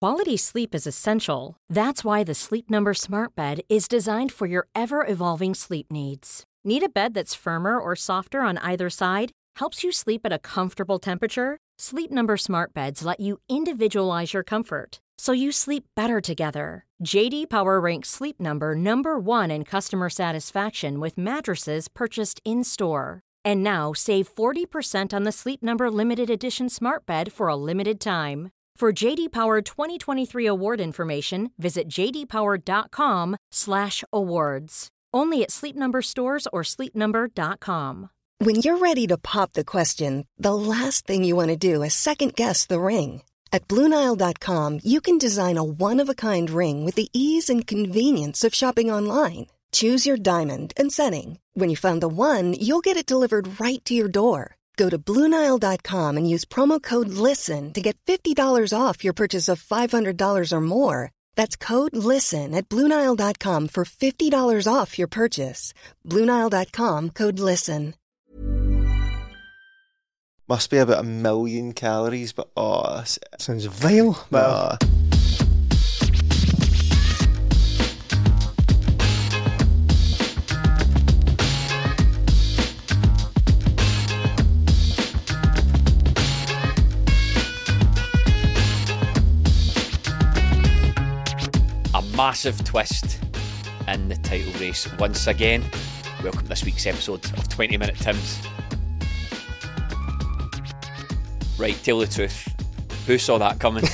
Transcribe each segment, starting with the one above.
Quality sleep is essential. That's why the Sleep Number Smart Bed is designed for your ever-evolving sleep needs. Need a bed that's firmer or softer on either side? Helps you sleep at a comfortable temperature? Sleep Number Smart Beds let you individualize your comfort, so you sleep better together. J.D. Power ranks Sleep Number number 1 in customer satisfaction with mattresses purchased in-store. And now, save 40% on the Sleep Number Limited Edition Smart Bed for a limited time. For J.D. Power 2023 award information, visit jdpower.com/awards. Only at Sleep Number stores or sleepnumber.com. When you're ready to pop the question, the last thing you want to do is second-guess the ring. At BlueNile.com, you can design a one-of-a-kind ring with the ease and convenience of shopping online. Choose your diamond and setting. When you find the one, you'll get it delivered right to your door. Go to BlueNile.com and use promo code LISTEN to get $50 off your purchase of $500 or more. That's code LISTEN at BlueNile.com for $50 off your purchase. BlueNile.com, code LISTEN. Must be about 1 million calories, but sounds vile. But massive twist in the title race once again. Welcome to this week's episode of 20 Minute Tims. Right, tell the truth. Who saw that coming?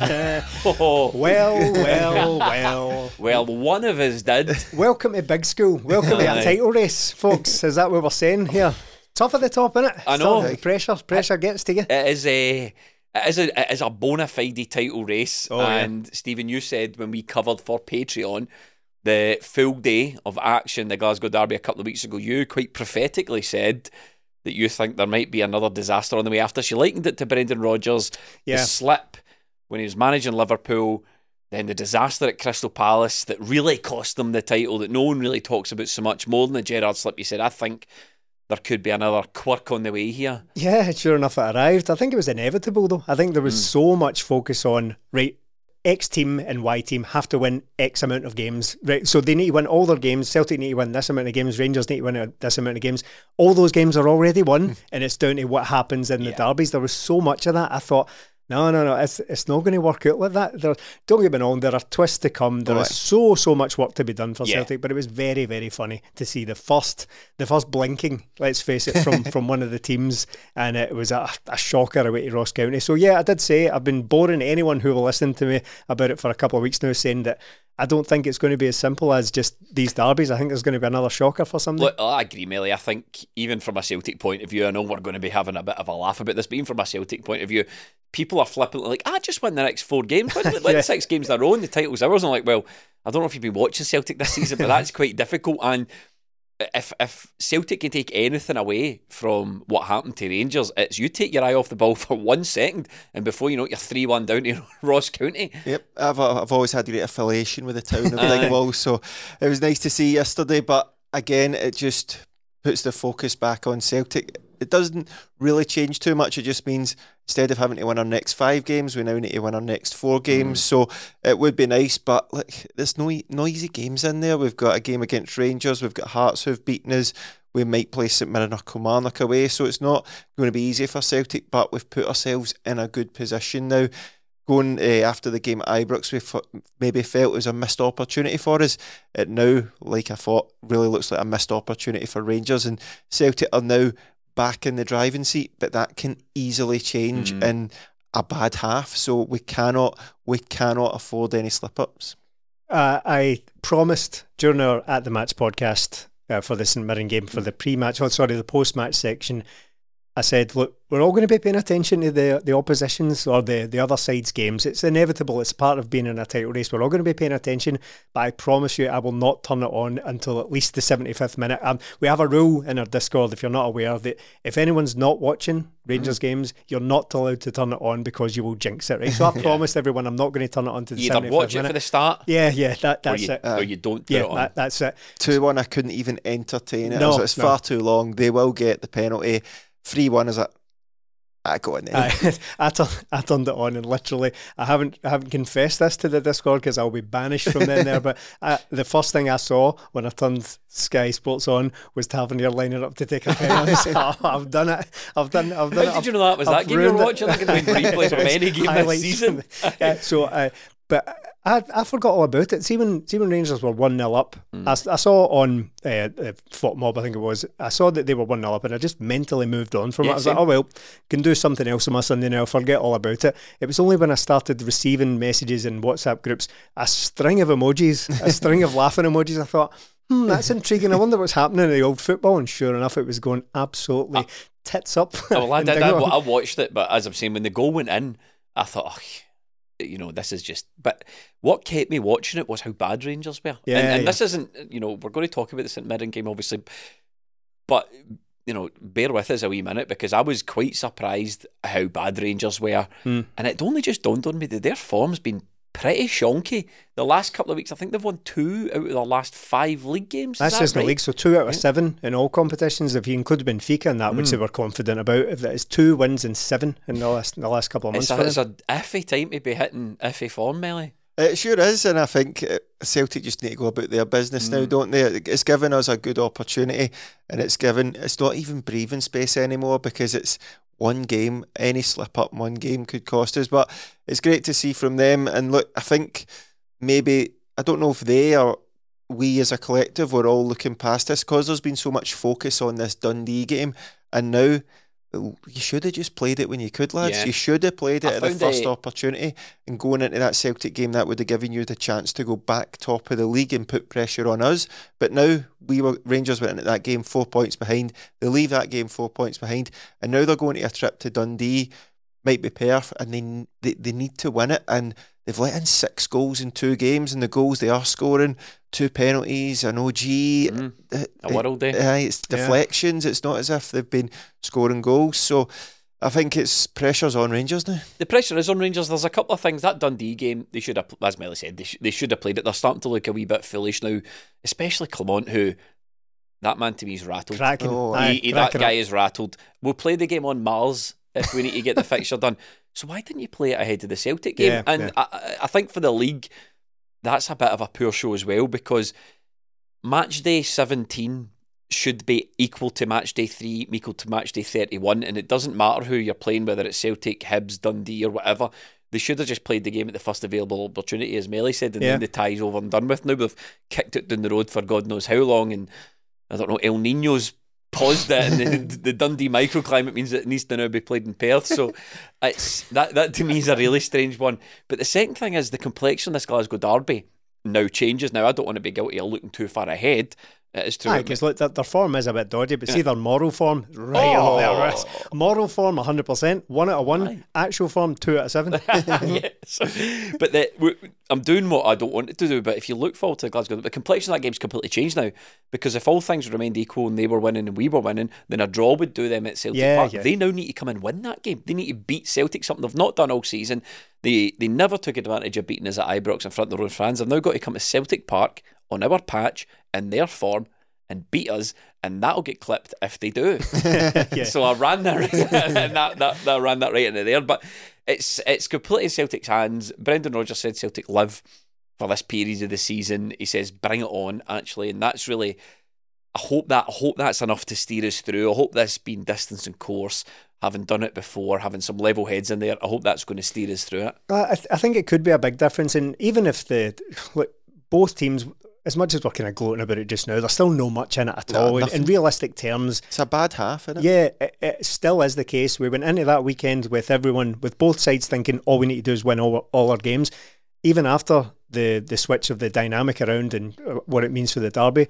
Well, one of us did. Welcome to big school. Welcome to a title race, folks. Is that what we're saying here? Tough at the top, innit? I know. Pressure gets to you. It is a bona fide title race. And Stephen, you said when we covered for Patreon the full day of action, the Glasgow Derby a couple of weeks ago, you quite prophetically said that you think there might be another disaster on the way after. She likened it to Brendan Rodgers, the slip when he was managing Liverpool, then the disaster at Crystal Palace that really cost them the title that no one really talks about so much, more than the Gerrard slip. You said, I think there could be another quirk on the way here. Yeah, sure enough it arrived. I think it was inevitable though. I think there was so much focus on, right, X team and Y team have to win X amount of games, right? So they need to win all their games. Celtic need to win this amount of games. Rangers need to win this amount of games. All those games are already won, and it's down to what happens in the derbies. There was so much of that. I thought, no, it's not going to work out like that. Don't get me wrong, there are twists to come. There is so much work to be done for Celtic, but it was very, very funny to see the first blinking, let's face it, from one of the teams, and it was a shocker away to Ross County. So yeah, I did say I've been boring anyone who will listen to me about it for a couple of weeks now, saying that I don't think it's going to be as simple as just these derbies. I think there's going to be another shocker for something. Look, I agree, Melly. I think even from a Celtic point of view, I know we're going to be having a bit of a laugh about this, but even from a Celtic point of view, people are flippantly like, just win the next 4 games. Win 6 games in a row and the title's ours. I'm like, well, I don't know if you've been watching Celtic this season, but that's quite difficult. And if Celtic can take anything away from what happened to Rangers, it's you take your eye off the ball for 1 second, and before you know it, you're 3-1 down to Ross County. Yep, I've always had a great affiliation with the town of Dingwall, so it was nice to see yesterday. But again, it just puts the focus back on Celtic. It doesn't really change too much. It just means instead of having to win our next 5 games, we now need to win our next 4 games. So it would be nice, but look, there's no easy games in there. We've got a game against Rangers. We've got Hearts who've beaten us. We might play St Mirren or Kilmarnock away. So it's not going to be easy for Celtic, but we've put ourselves in a good position now. Going after the game at Ibrox, we maybe felt it was a missed opportunity for us. It now, like I thought, really looks like a missed opportunity for Rangers, and Celtic are now back in the driving seat, but that can easily change in a bad half. So we cannot afford any slip-ups. I promised during our At The Match podcast for the St Mirren game, for the the post-match section, I said, look, we're all going to be paying attention to the opposition's or the other side's games. It's inevitable. It's part of being in a title race. We're all going to be paying attention, but I promise you I will not turn it on until at least the 75th minute. We have a rule in our Discord, if you're not aware, that if anyone's not watching Rangers games, you're not allowed to turn it on because you will jinx it, right? So I promised everyone I'm not going to turn it on to the 75th minute. You either watch it for the start, that's it. Or you don't put it on. That's it. 2-1, I couldn't even entertain it. It's far too long. They will get the penalty. 3-1 is Go on then. I turned it on, and literally, I haven't confessed this to the Discord because I'll be banished from there. But the first thing I saw when I turned Sky Sports on was Tavernier lining up to take a penalty. I've done it. I've done How it. did you know that was that game you were watching? I think it's been replays from any game this season. But I forgot all about it. See when Rangers were 1-0 up, I saw on FotMob, I think it was, I saw that they were 1-0 up, and I just mentally moved on from it. I was like, oh well, can do something else on my Sunday now, forget all about it. It was only when I started receiving messages in WhatsApp groups, a string of emojis, a string of laughing emojis, I thought, that's intriguing. I wonder what's happening in the old football. And sure enough, it was going absolutely tits up. Well, I did. I watched it, but as I'm saying, when the goal went in, I thought, this is just. But what kept me watching it was how bad Rangers were. And this isn't, we're going to talk about the St Mirren game, obviously, but bear with us a wee minute, because I was quite surprised how bad Rangers were, and it only just dawned on me that their form's been pretty shonky the last couple of weeks. I think they've won 2 out of their last 5 league games. That's just right? The league, so 2 out of 7 in all competitions. If you include Benfica in that, which they were confident about, if that is 2 wins in 7 in the last couple of months. It's an iffy time to be hitting iffy form, Melly. It sure is, and I think Celtic just need to go about their business now, don't they? It's given us a good opportunity, and it's not even breathing space anymore, because it's one game. Any slip up one game could cost us, but it's great to see from them. And look, I think maybe, I don't know if they or we as a collective were all looking past this, because there's been so much focus on this Dundee game, and now you should have just played it when you could, lads. You should have played it at the first opportunity, and going into that Celtic game, that would have given you the chance to go back top of the league and put pressure on us. But now Rangers went into that game 4 points behind. They leave that game 4 points behind, and now they're going to a trip to Dundee, might be Perth, and they need to win it. And they've let in 6 goals in 2 games, and the goals they are scoring, 2 penalties, an OG, a world day. It's deflections. It's not as if they've been scoring goals. So I think it's pressure's on Rangers now. The pressure is on Rangers. There's a couple of things. That Dundee game, they should have, as Melly said, they should have played it. They're starting to look a wee bit foolish now, especially Clement, who, that man to me is rattled. That guy is rattled. We'll play the game on Mars if we need to get the fixture done. So why didn't you play it ahead of the Celtic game? I think for the league, that's a bit of a poor show as well, because match day 17 should be equal to match day 3, equal to match day 31, and it doesn't matter who you're playing, whether it's Celtic, Hibs, Dundee or whatever. They should have just played the game at the first available opportunity, as Melly said, and then the tie's over and done with. Now we've kicked it down the road for God knows how long, and I don't know, El Nino's paused it, and the Dundee microclimate means that it needs to now be played in Perth. So it's that to me is a really strange one. But the second thing is the complexion of this Glasgow derby now changes. Now, I don't want to be guilty of looking too far ahead. It is true. Because their form is a bit dodgy, but see their moral form up there. Moral form 100%, 1 out of 1. Actual form 2 out of 7. Yes. But I'm doing what I don't want it to do. But if you look forward to Glasgow, the complexion of that game's completely changed now, because if all things remained equal and they were winning and we were winning, then a draw would do them at Celtic Park. They now need to come and win that game. They need to beat Celtic, something they've not done all season. They never took advantage of beating us at Ibrox in front of their own fans. They've now got to come to Celtic Park on our patch in their form and beat us, and that'll get clipped if they do. So I ran that and that ran that right into there. But it's completely in Celtic's hands. Brendan Rodgers said Celtic live for this period of the season. He says bring it on, actually, and that's really, I hope that's enough to steer us through. I hope this being distance and course, having done it before, having some level heads in there, I hope that's going to steer us through it. I think it could be a big difference, and even if both teams, as much as we're kind of gloating about it just now, there's still no much in it at all. In realistic terms, it's a bad half, isn't it? Yeah, it still is the case. We went into that weekend with both sides thinking all we need to do is win all our games. Even after the switch of the dynamic around and what it means for the derby,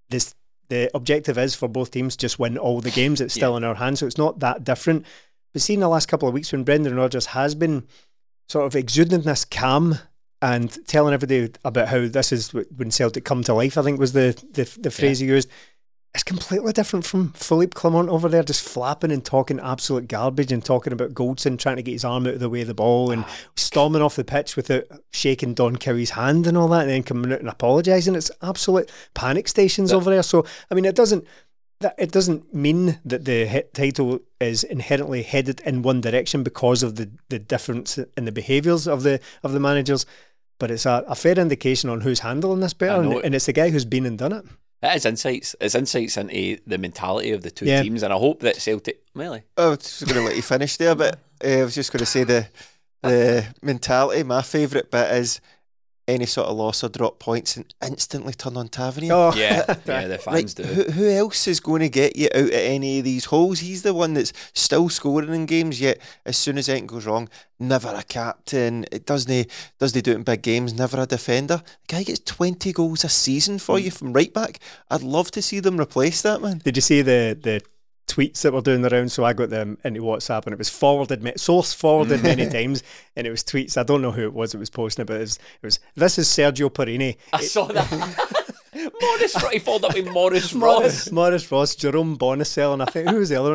the objective is for both teams just win all the games. It's still in our hands, so it's not that different. But see, in the last couple of weeks when Brendan Rodgers has been sort of exuding this calm and telling everybody about how this is when Celtic come to life, I think was the phrase he used. It's completely different from Philippe Clement over there just flapping and talking absolute garbage and talking about Goldson trying to get his arm out of the way of the ball and storming off the pitch without shaking Don Cowie's hand and all that, and then coming out and apologising. It's absolute panic stations over there. So, I mean, it doesn't... that it doesn't mean that the title is inherently headed in one direction because of the difference in the behaviours of the managers, but it's a fair indication on who's handling this better, and it's the guy who's been and done it. It is insights. It's insights into the mentality of the two teams, and I hope that Celtic... Really? I was just going to let you finish there, but I was just going to say the mentality. My favourite bit is any sort of loss or drop points and instantly turn on Tavernier. Oh. Yeah, the fans do. Who else is going to get you out of any of these holes? He's the one that's still scoring in games, yet as soon as anything goes wrong, never a captain. Does they do it in big games? Never a defender. The guy gets 20 goals a season for you from right back. I'd love to see them replace that, man. Did you see the tweets that were doing the round? So I got them into WhatsApp, and it was source forwarded many times, and it was tweets. I don't know who it was posting it, but it was this is Sergio Perini. I saw that. Morris Ross. He followed up with Morris Ross. Morris Ross, Jerome Bonicel, and I think who was the other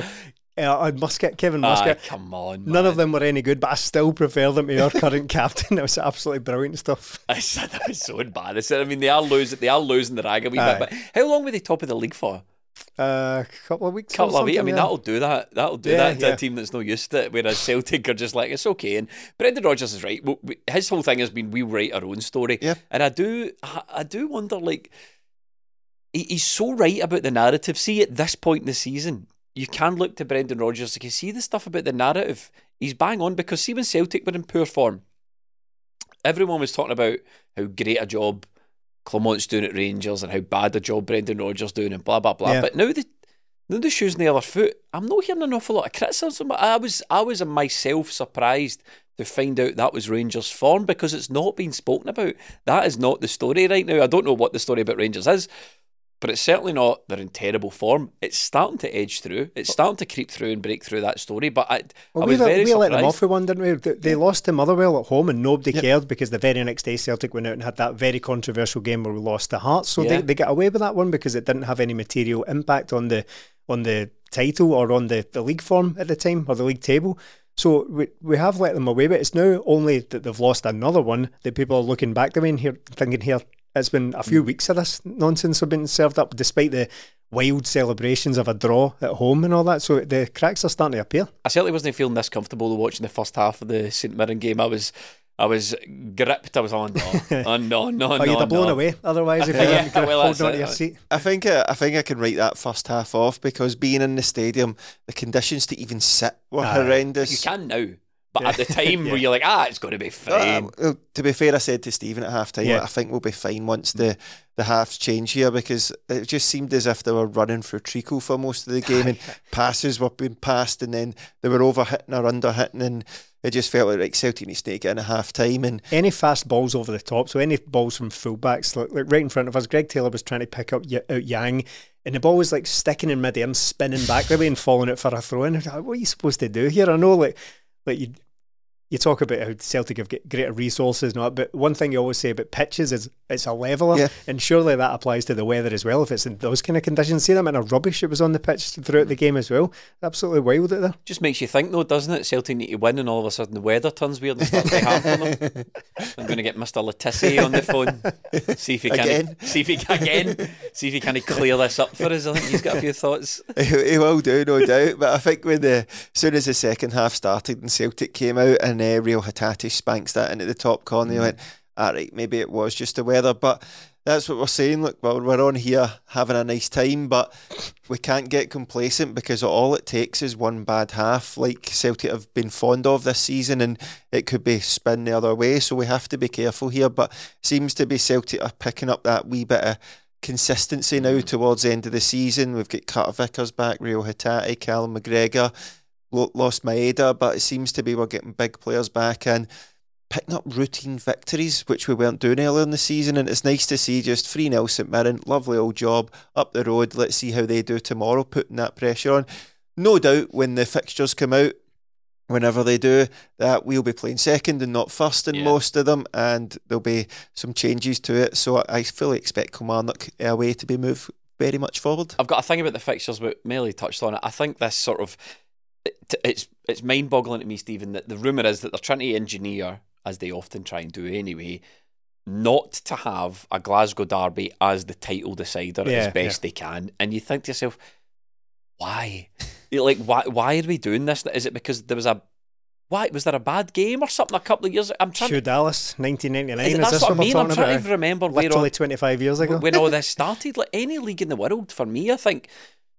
one? Muscat, Kevin Muscat. Come on, man. None of them were any good, but I still prefer them to your current captain. That was absolutely brilliant stuff. That was so embarrassing. I mean, they are losing the rag a wee bit. But how long were they top of the league for? A couple of weeks. I mean, that'll do that. That'll do that to a team that's not used to it. Whereas Celtic are just like, it's okay. And Brendan Rodgers is right. His whole thing has been, we write our own story. Yeah. And I do wonder, like, he's so right about the narrative. See, at this point in the season, you can look to Brendan Rodgers. You see the stuff about the narrative. He's bang on, because see, when Celtic were in poor form, everyone was talking about how great a job Clement's doing at Rangers and how bad a job Brendan Rodgers doing and blah blah blah. Yeah. But now the shoe's on the other foot. I'm not hearing an awful lot of criticism. I was myself surprised to find out that was Rangers' form, because it's not being spoken about. That is not the story right now. I don't know what the story about Rangers is, but it's certainly not they're in terrible form. It's starting to edge through. It's starting to creep through and break through that story. But I was very surprised. We let them off with one, didn't we? They lost to Motherwell at home, and nobody cared, because the very next day Celtic went out and had that very controversial game where we lost to Hearts. So they got away with that one because it didn't have any material impact on the title or on the league form at the time, or the league table. So we have let them away, but it's now only that they've lost another one that people are looking back to me and thinking it's been a few weeks of this nonsense have been served up, despite the wild celebrations of a draw at home and all that. So the cracks are starting to appear. I certainly wasn't feeling this comfortable watching the first half of the St Mirren game. I was gripped. I was on. No. You'd have blown away otherwise if you were holding on to your seat. I think I can write that first half off, because being in the stadium, the conditions to even sit were horrendous. You can now. But at the time where you're like, it's going to be fine. To be fair, I said to Stephen at half time, I think we'll be fine once the halves change here, because it just seemed as if they were running through treacle for most of the game, and passes were being passed, and then they were over-hitting or under-hitting, and it just felt like Celtic needs to get in at half time. And any fast balls over the top, so any balls from fullbacks, like right in front of us, Greg Taylor was trying to pick up out Yang, and the ball was like sticking in mid-air and spinning back the way and falling out for a throw-in. Like, what are you supposed to do here? I know, like you talk about how Celtic have got greater resources and all, but one thing you always say about pitches is it's a leveller, and surely that applies to the weather as well. If it's in those kind of conditions, see them in a rubbish it was on the pitch throughout the game as well. Absolutely wild out there. Just makes you think though, doesn't it? Celtic need to win, and all of a sudden the weather turns weird and starts to happen on them. I'm going to get Mr. Letizia on the phone, see if he can clear this up for us. I think he's got a few thoughts. He will do, no doubt. But I think as soon as the second half started and Celtic came out and Rio Hatate spanks that into the top corner, you went, alright, maybe it was just the weather. But that's what we're saying. Look, we're on here having a nice time, but we can't get complacent, because all it takes is one bad half, like Celtic have been fond of this season, and it could be spin the other way. So we have to be careful here. But it seems to be Celtic are picking up that wee bit of consistency now towards the end of the season. We've got Carter Vickers back, Rio Hatate, Callum McGregor, lost Maeda, but it seems to be we're getting big players back and picking up routine victories, which we weren't doing earlier in the season. And it's nice to see just 3-0 St Mirren, lovely old job, up the road. Let's see how they do tomorrow, putting that pressure on. No doubt when the fixtures come out, whenever they do, that we'll be playing second and not first in most of them, and there'll be some changes to it. So I fully expect Kilmarnock away to be moved very much forward. I've got a thing about the fixtures, but Melly touched on it. I think this sort of it's mind-boggling to me, Stephen, that the rumour is that they're trying to engineer, as they often try and do anyway, not to have a Glasgow derby as the title decider as best they can. And you think to yourself, why? Why are we doing this? Is it because there was was there a bad game or something a couple of years ago? Dallas, 1999. That's what I mean. I'm trying to remember literally 25 years ago. When all this started. Like any league in the world, for me, I think,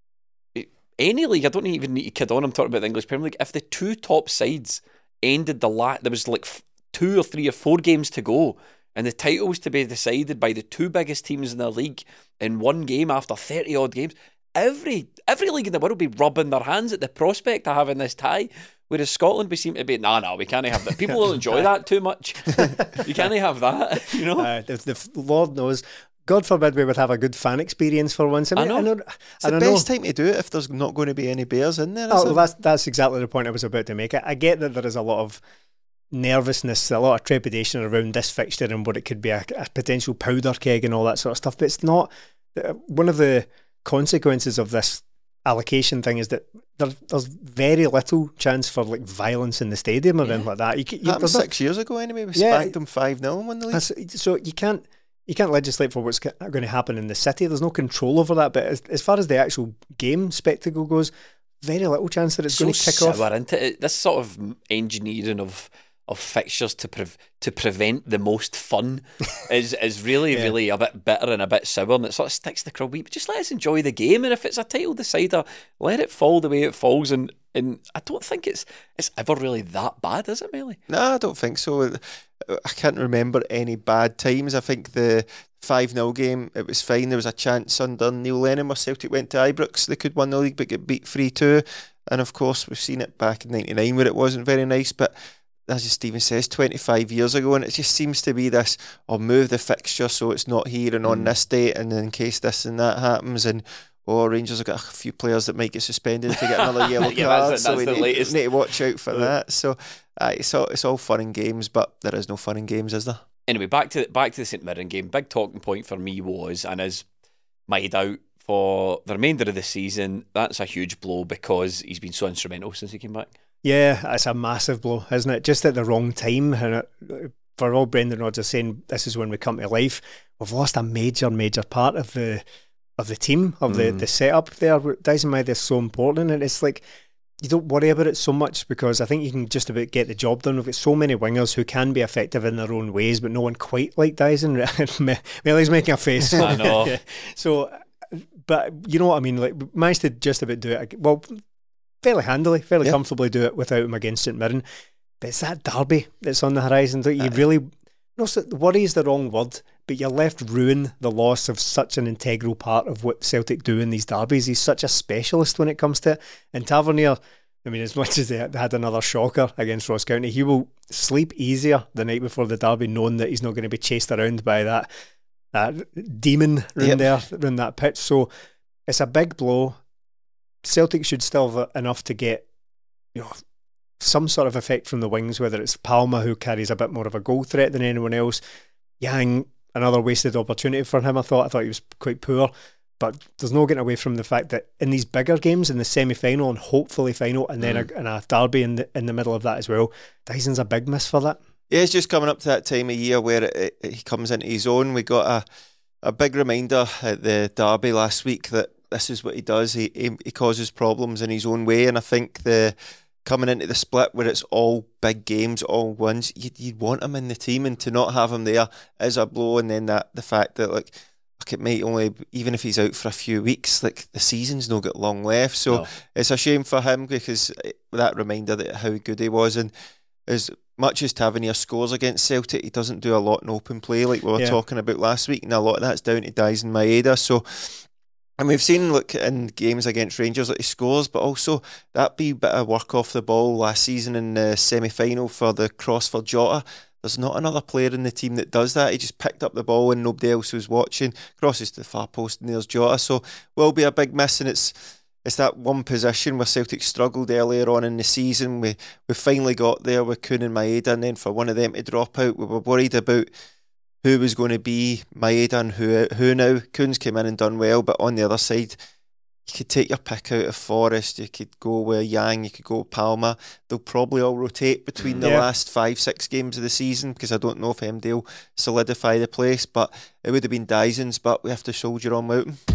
any league, I don't even need to kid on, I'm talking about the English Premier League, if the two top sides ended there was like 2 or 3 or 4 games to go, and the title was to be decided by the 2 biggest teams in the league in one game after 30 odd games, every league in the world would be rubbing their hands at the prospect of having this tie. Whereas Scotland, we seem to be, no, we can't have that. People will enjoy that too much. You can't have that, you know? The Lord knows. God forbid we would have a good fan experience for once. I know. It's the best time to do it if there's not going to be any Bears in there. That's exactly the point I was about to make. I get that there is a lot of nervousness, a lot of trepidation around this fixture and what it could be a potential powder keg and all that sort of stuff. But it's not. One of the consequences of this allocation thing is that there's very little chance for like violence in the stadium or anything like that. Happened 6 years ago anyway. We spanked them 5-0 and won the league. So you can't legislate for what's going to happen in the city. There's no control over that. But as far as the actual game spectacle goes, very little chance that it's going to kick off. Into it. This sort of engineering of fixtures to prevent the most fun is really a bit bitter and a bit sour, and it sort of sticks the crowd. But just let us enjoy the game, and if it's a title decider, let it fall the way it falls. And I don't think it's ever really that bad, is it, Melly? No, I don't think so. I can't remember any bad times. I think the 5-0 game, it was fine. There was a chance under Neil Lennon where Celtic went to Ibrox. They could win the league but get beat 3-2. And of course, we've seen it back in 99 where it wasn't very nice. But as Stephen says, 25 years ago, and it just seems to be this, I'll move the fixture so it's not here and on this date, and in case this and that happens, and Rangers have got a few players that might get suspended to get another yellow card, so we need to watch out for that. So it's all fun and games, but there is no fun and games, is there? Anyway, back to the St Mirren game. Big talking point for me was, and is Maeda for the remainder of the season. That's a huge blow because he's been so instrumental since he came back. Yeah, it's a massive blow, isn't it? Just at the wrong time. And for all Brendan Rodgers saying this is when we come to life, we've lost a major part of the team, of the setup there. Daizen Maeda is so important, and it's like you don't worry about it so much because I think you can just about get the job done. We've got so many wingers who can be effective in their own ways, but no one quite like Daizen. Melly's making a face. I know. Yeah. So, but you know what I mean? Like, we managed to just about do it. Well, fairly handily, fairly comfortably do it without him against St Mirren. But it's that derby that's on the horizon. You really, worry is the wrong word, but you're left ruin the loss of such an integral part of what Celtic do in these derbies. He's such a specialist when it comes to it. And Tavernier, I mean, as much as they had another shocker against Ross County, he will sleep easier the night before the derby knowing that he's not going to be chased around by that demon around that pitch. So it's a big blow. Celtic should still have enough to get some sort of effect from the wings, whether it's Palma, who carries a bit more of a goal threat than anyone else. Yang, another wasted opportunity for him. I thought he was quite poor, but there's no getting away from the fact that in these bigger games, in the semi-final and hopefully final, and then a derby in the middle of that as well, Daizen's a big miss for that. Yeah, it's just coming up to that time of year where he comes into his own. We got a big reminder at the derby last week that this is what he does. He causes problems in his own way, and I think coming into the split where it's all big games, all wins, you'd want him in the team, and to not have him there is a blow. And then the fact that it might only, even if he's out for a few weeks, like the season's not got long left. So it's a shame for him because that reminder that how good he was. And as much as Tavernier scores against Celtic, he doesn't do a lot in open play like we were talking about last week, and a lot of that's down to Daizen Maeda. So, and we've seen in games against Rangers that he scores, but also that bit of work off the ball last season in the semi-final for the cross for Jota. There's not another player in the team that does that. He just picked up the ball and nobody else was watching. Crosses to the far post and there's Jota. So will be a big miss, and it's that one position where Celtic struggled earlier on in the season. We finally got there with Kuhn and Maeda, and then for one of them to drop out, we were worried about who was going to be Maeda and who now. Kuhn's came in and done well, but on the other side, you could take your pick out of Forest, you could go with Yang, you could go with Palma. They'll probably all rotate between the last 5-6 games of the season, because I don't know if MD will solidify the place, but it would have been Dyson's, but we have to soldier on without him.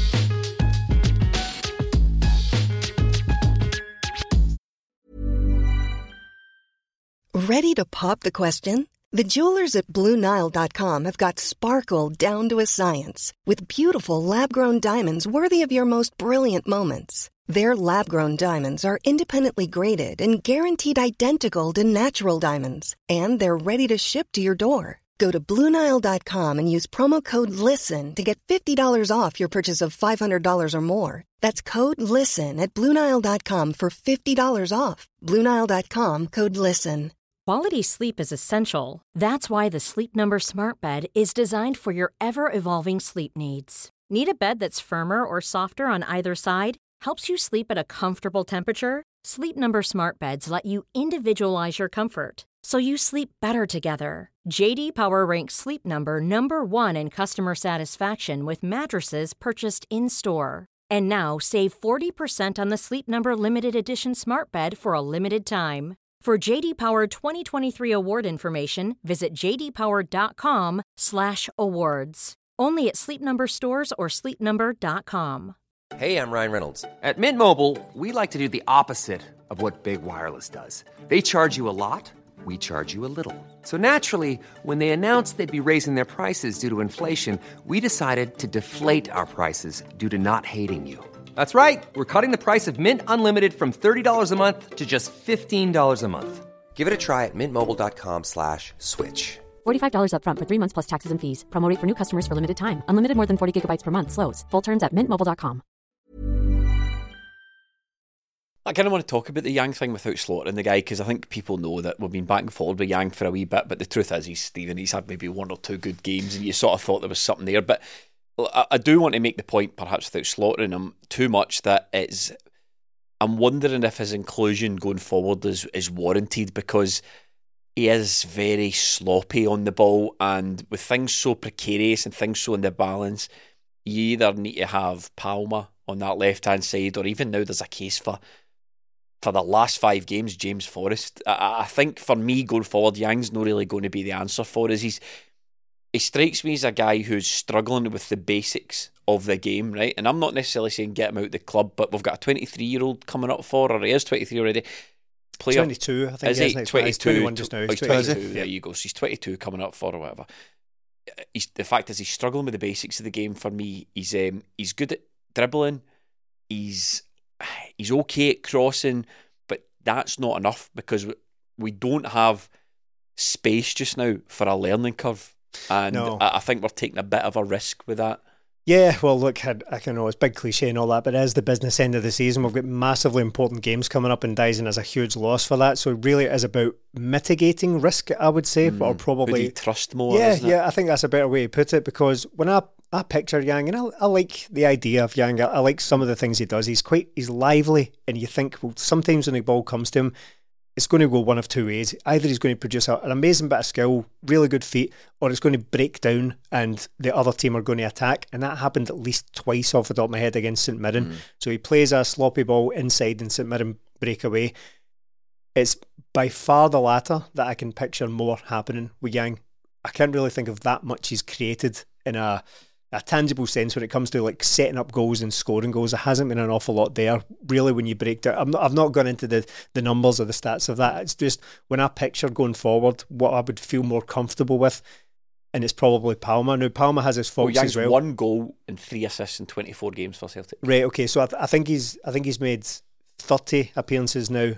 Ready to pop the question? The jewelers at BlueNile.com have got sparkle down to a science with beautiful lab-grown diamonds worthy of your most brilliant moments. Their lab-grown diamonds are independently graded and guaranteed identical to natural diamonds, and they're ready to ship to your door. Go to BlueNile.com and use promo code LISTEN to get $50 off your purchase of $500 or more. That's code LISTEN at BlueNile.com for $50 off. BlueNile.com, code LISTEN. Quality sleep is essential. That's why the Sleep Number Smart Bed is designed for your ever-evolving sleep needs. Need a bed that's firmer or softer on either side? Helps you sleep at a comfortable temperature? Sleep Number Smart Beds let you individualize your comfort, so you sleep better together. J.D. Power ranks Sleep Number number 1 in customer satisfaction with mattresses purchased in-store. And now, save 40% on the Sleep Number Limited Edition Smart Bed for a limited time. For J.D. Power 2023 award information, visit jdpower.com/awards. Only at Sleep Number stores or sleepnumber.com. Hey, I'm Ryan Reynolds. At Mint Mobile, we like to do the opposite of what Big Wireless does. They charge you a lot, we charge you a little. So naturally, when they announced they'd be raising their prices due to inflation, we decided to deflate our prices due to not hating you. That's right. We're cutting the price of Mint Unlimited from $30 a month to just $15 a month. Give it a try at mintmobile.com/switch. $45 up front for 3 months plus taxes and fees. Promo rate for new customers for limited time. Unlimited more than 40 gigabytes per month. Slows full terms at mintmobile.com. I kind of want to talk about the Yang thing without slaughtering the guy, because I think people know that we've been back and forward with Yang for a wee bit, but the truth is he's had maybe 1 or 2 good games and you sort of thought there was something there. But I do want to make the point, perhaps without slaughtering him too much, that I'm wondering if his inclusion going forward is warranted, because he is very sloppy on the ball, and with things so precarious and things so in the balance, you either need to have Palma on that left-hand side, or even now there's a case for the last 5 games, James Forrest. I think for me going forward, Yang's not really going to be the answer for us. He strikes me as a guy who's struggling with the basics of the game, right? And I'm not necessarily saying get him out of the club, but we've got a 23-year-old coming up or he is 23 already. 22, I think. Is he? 22. He's 21 just now. He's 22. There you go. So he's 22 coming up for or whatever. The fact is he's struggling with the basics of the game for me. He's good at dribbling. He's okay at crossing, but that's not enough, because we don't have space just now for a learning curve. And no. I think we're taking a bit of a risk with that. Yeah, well, look, I know it's big cliche and all that, but as the business end of the season, we've got massively important games coming up, and Dyson is a huge loss for that. So really it is about mitigating risk, I would say, or probably... Would you trust more, I think that's a better way to put it, because when I picture Yang, and I like the idea of Yang, I like some of the things he does. He's lively, and you think, well, sometimes when the ball comes to him, it's going to go one of 2 ways. Either he's going to produce an amazing bit of skill, really good feet, or it's going to break down and the other team are going to attack. And that happened at least twice off the top of my head against St Mirren. So he plays a sloppy ball inside and St Mirren break away. It's by far the latter that I can picture more happening with Yang. I can't really think of that much he's created in a tangible sense when it comes to like setting up goals and scoring goals. There hasn't been an awful lot there, really, when you break down. I've not gone into the numbers or the stats of that. It's just when I picture going forward what I would feel more comfortable with, and it's probably Palma. Now, Palma has his faults as well. 1 goal and 3 assists in 24 games for Celtic. Right, okay, so I think he's made 30 appearances now,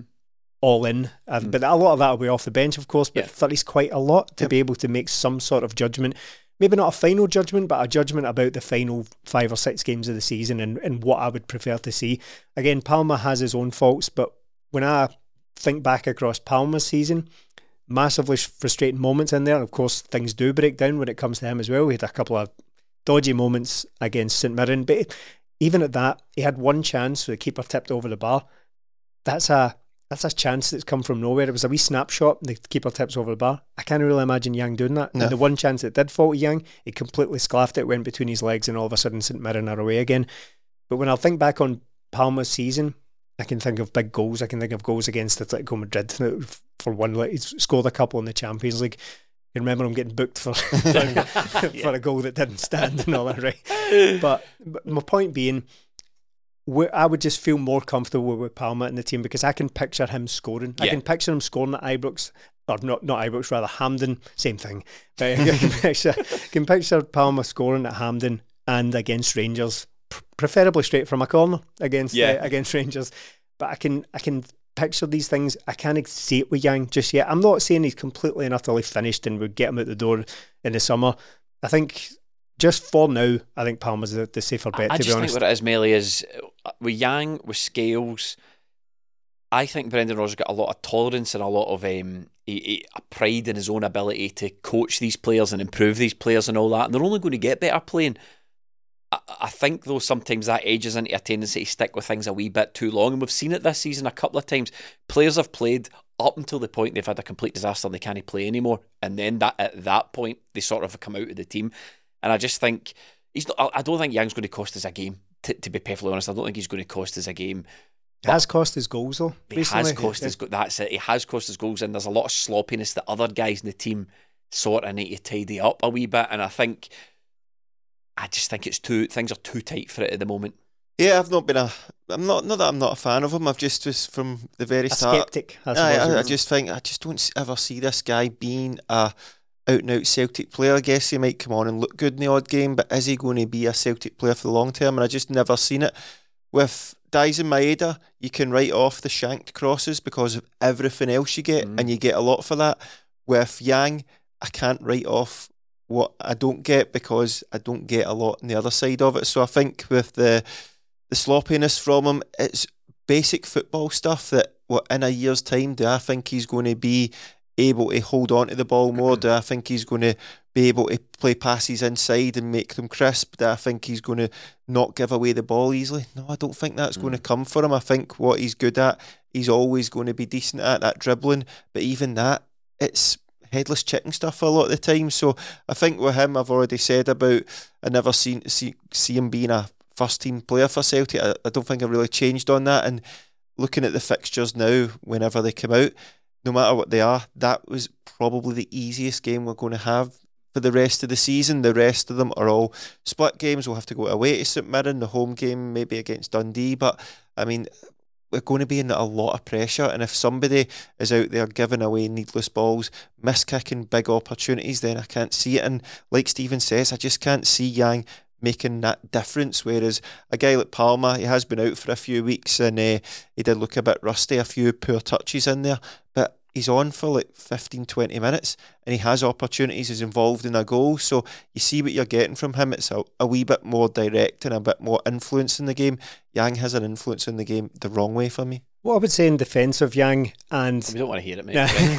all in. But a lot of that will be off the bench, of course, but 30's quite a lot to be able to make some sort of judgment. Maybe not a final judgment, but a judgment about the final 5 or 6 games of the season and what I would prefer to see. Again, Palma has his own faults, but when I think back across Palma's season, massively frustrating moments in there. Of course, things do break down when it comes to him as well. We had a couple of dodgy moments against St Mirren, but even at that, he had 1 chance, so the keeper tipped over the bar. That's a chance that's come from nowhere. It was a wee snapshot, and the keeper tips over the bar. I can't really imagine Yang doing that. No. And the 1 chance that did fall to Yang, he completely sclaffed it, went between his legs, and all of a sudden St Mirren are away again. But when I think back on Palma's season, I can think of big goals. I can think of goals against Atletico Madrid for one. Like, he's scored a couple in the Champions League. I remember him getting booked for a goal that didn't stand and all that, right? But my point being, I would just feel more comfortable with Palma in the team because I can picture him scoring. I can picture him scoring at Ibrox, or not Ibrox, rather Hampden, same thing. But I can picture Palma scoring at Hampden and against Rangers, preferably straight from a corner against Rangers. But I can picture these things. I can't see it with Yang just yet. I'm not saying he's completely and utterly finished and would get him out the door in the summer. I think just for now, I think Palma's the safer bet, to be honest. I just think what it is, Melly, is with Yang, with Scales, I think Brendan Rodgers got a lot of tolerance and a lot of a pride in his own ability to coach these players and improve these players and all that. And they're only going to get better playing. I think, though, sometimes that edges into a tendency to stick with things a wee bit too long. And we've seen it this season a couple of times. Players have played up until the point they've had a complete disaster and they can't play anymore. And then at that point, they sort of come out of the team. And I just think, I don't think Yang's going to cost us a game, to be perfectly honest. I don't think he's going to cost us a game. It has cost his goals, though. Recently. That's it. He has cost his goals, and there's a lot of sloppiness that other guys in the team sort of need to tidy up a wee bit. And I just think things are too tight for it at the moment. Yeah, not that I'm not a fan of him. I've just from the very start, skeptic. I just think I just don't ever see this guy being a out and out Celtic player. I guess he might come on and look good in the odd game, but is he going to be a Celtic player for the long term? And I just never seen it. With Daizen Maeda, you can write off the shanked crosses because of everything else you get, and you get a lot for that. With Yang, I can't write off what I don't get because I don't get a lot on the other side of it. So I think with the sloppiness from him, it's basic football stuff that in a year's time, do I think he's going to be able to hold on to the ball more? Do I think he's going to be able to play passes inside and make them crisp? Do I think he's going to not give away the ball easily? No, I don't think that's going to come for him. I think what he's good at, he's always going to be decent at, that dribbling. But even that, it's headless chicken stuff a lot of the time. So I think with him, I've already said about I never see him being a first team player for Celtic. I don't think I've really changed on that. And looking at the fixtures now, whenever they come out, no matter what they are, that was probably the easiest game we're going to have for the rest of the season. The rest of them are all split games. We'll have to go away to St Mirren, the home game maybe against Dundee. But I mean, we're going to be in a lot of pressure, and if somebody is out there giving away needless balls, miss-kicking big opportunities, then I can't see it. And like Stephen says, I just can't see Yang making that difference, whereas a guy like Palma, he has been out for a few weeks and he did look a bit rusty, a few poor touches in there, but he's on for like 15-20 minutes and he has opportunities, he's involved in a goal, so you see what you're getting from him. It's a wee bit more direct and a bit more influence in the game. Yang has an influence in the game the wrong way for me. What I would say in defence of Yang, and we don't want to hear it,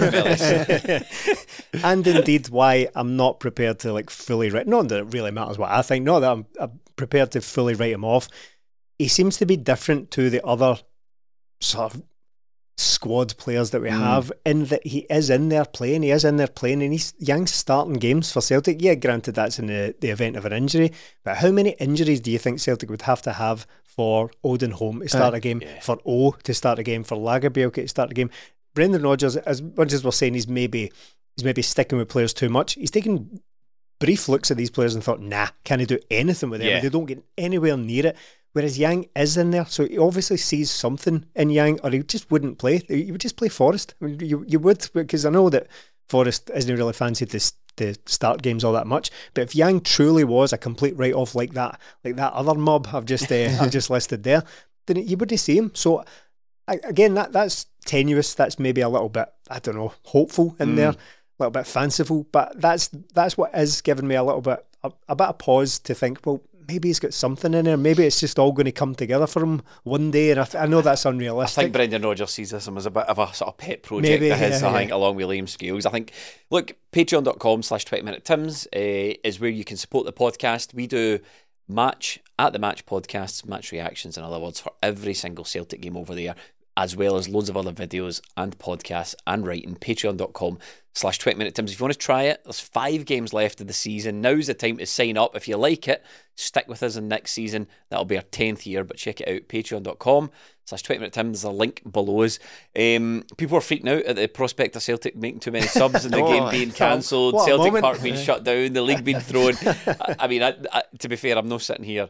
mate. and indeed why I'm not prepared to fully write, not that it really matters what I think, not that I'm prepared to fully write him off. He seems to be different to the other sort of squad players that we have, in that he is in there playing, and he's Yang's starting games for Celtic. Yeah, granted that's in the event of an injury, but how many injuries do you think Celtic would have to have for Odin Holm to start a game, for O to start a game, for Lagerbielke to start a game? Brendan Rodgers, as much as we're saying he's maybe sticking with players too much, he's taken brief looks at these players and thought, nah, can't he do anything with them? They don't get anywhere near it. Whereas Yang is in there, so he obviously sees something in Yang, or he just wouldn't play. He would just play Forrest. I mean, you would, because I know that Forrest isn't really fancied to start games all that much. But if Yang truly was a complete write-off like that other mob I've just listed there, then you wouldn't see him. So again, that's tenuous. That's maybe a little bit, I don't know, hopeful in there, a little bit fanciful. But that's what is giving me a little bit a bit of pause to think, well, maybe he's got something in there. Maybe it's just all going to come together for him one day. And I know that's unrealistic. I think Brendan Rodgers sees this as a bit of a sort of pet project of his, I think, along with Liam Scales. I think, look, patreon.com/20minutetims is where you can support the podcast. We do match podcasts, match reactions, in other words, for every single Celtic game over there. as well as loads of other videos and podcasts and writing. Patreon.com/20minute-tims. If you want to try it, there's 5 games left of the season. Now's the time to sign up. If you like it, stick with us in next season. That'll be our 10th year, but check it out. Patreon.com/20minute-tims. There's a link below us. People are freaking out at the prospect of Celtic making too many subs and the game being cancelled, Celtic Park being shut down, the league being thrown. I mean, to be fair, I'm not sitting here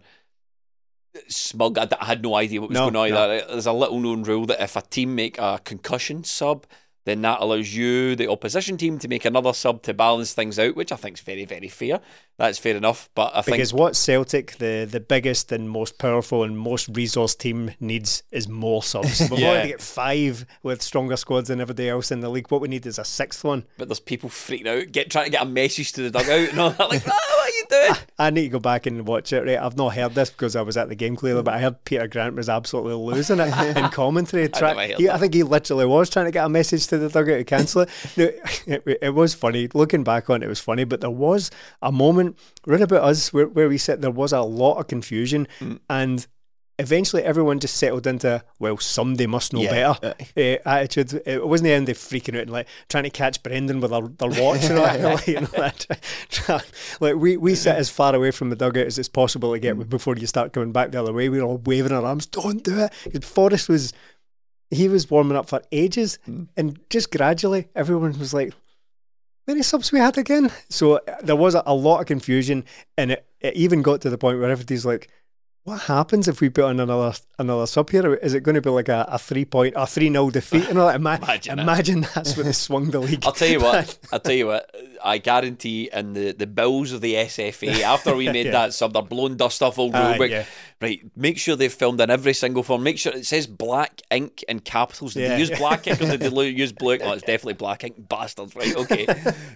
smug. I had no idea what was going on. There's a little known rule that if a team make a concussion sub, then that allows you, the opposition team, to make another sub to balance things out, which I think is very, very fair. That's fair enough. But I think because what Celtic, the biggest and most powerful and most resourced team, needs is more subs. We're going to get 5 with stronger squads than everybody else in the league. What we need is a 6th one. But there's people freaking out, trying to get a message to the dugout and all that. Like, what are you doing? I need to go back and watch it. Right, I've not heard this because I was at the game clearly, but I heard Peter Grant was absolutely losing it in commentary. I think he literally was trying to get a message to the dugout to cancel it. No, it was funny. Looking back on it, it was funny, but there was a moment right about us where we said there was a lot of confusion and eventually everyone just settled into, well, somebody must know better attitude. It wasn't the end of freaking out and like trying to catch Brendan with their watch and all that. Like we sit as far away from the dugout as it's possible to get before you start coming back the other way. We were all waving our arms, don't do it. Forrest was warming up for ages and just gradually everyone was like, many subs we had again? So there was a lot of confusion, and it even got to the point where everybody's like, what happens if we put on another sub here? Is it going to be like a 3-0 defeat? And all that? Imagine that's what swung the league. I'll tell you what, I guarantee in the bills of the SFA, after we made that sub, they're blowing dust off old rulebook. Right, make sure they've filmed in every single form. Make sure it says black ink in capitals. Did they use black ink or did they use blue ink? Oh, it's definitely black ink, bastards, right? Okay.